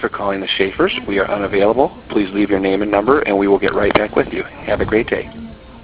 for calling the Schaefers. We are unavailable. Please leave your name and number, and we will get right back with you. Have a great day.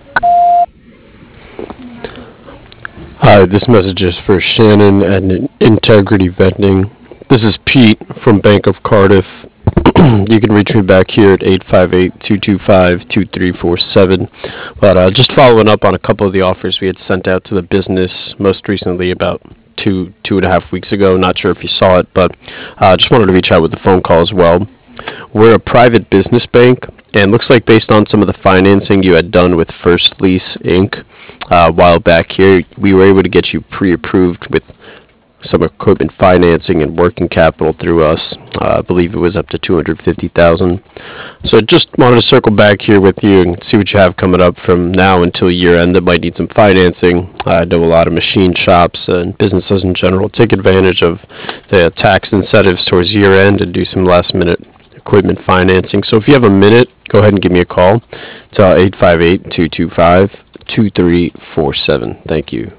Hi, this message is for Shannon at Integrity Vending. This is Pete from Bank of Cardiff. You can reach me back here at 858-225-2347. But just following up on a couple of the offers we had sent out to the business most recently about two and a half weeks ago. Not sure if you saw it, but just wanted to reach out with a phone call as well. We're a private business bank, and looks like based on some of the financing you had done with First Lease Inc. A while back here, we were able to get you pre-approved with some equipment financing and working capital through us. I believe it was up to $250,000. So I just wanted to circle back here with you and see what you have coming up from now until year end that might need some financing. I know a lot of machine shops and businesses in general take advantage of the tax incentives towards year end and do some last minute equipment financing. So if you have a minute, go ahead and give me a call. It's 858-225-2347. Thank you.